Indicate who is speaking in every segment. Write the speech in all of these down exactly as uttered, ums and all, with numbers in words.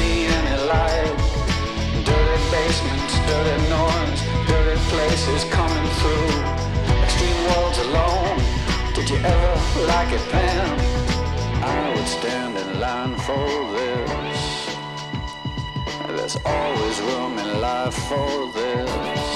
Speaker 1: see any light. Dirty basements, dirty noise, dirty places coming through. Extreme worlds alone. Did you ever like it, Pam? I would stand in line for this. There's always room in life for this.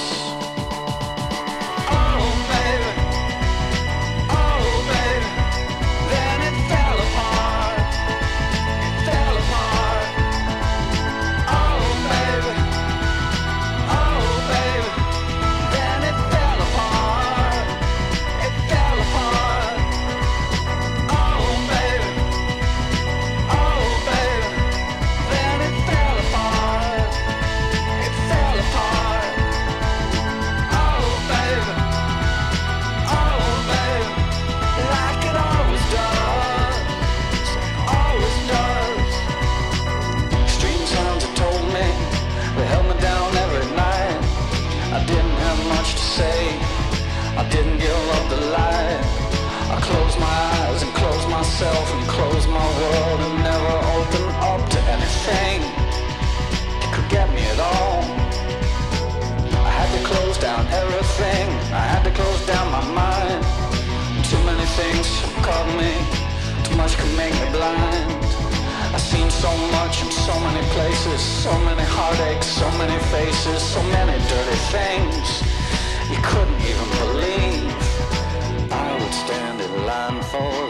Speaker 1: Oh, baby. Oh, baby. Then it fell apart. It fell apart. Oh, baby. Oh, baby. Then it fell apart. It fell apart. Oh, baby. Oh, baby. Then it fell apart. It fell apart. Oh, baby. Oh, baby. Like it always does. Always does. Extreme sounds have told me. They held me down every night. I didn't have much to say. I didn't give up the light. I closed my eyes and closed myself and closed my world and never opened up to anything that could get me at all. I had to close down everything. I had to close down my mind. Too many things caught me. Too much could make me blind. I've seen so much in so many places. So many heartaches, so many faces, so many dirty things you couldn't even believe. I would stand in line for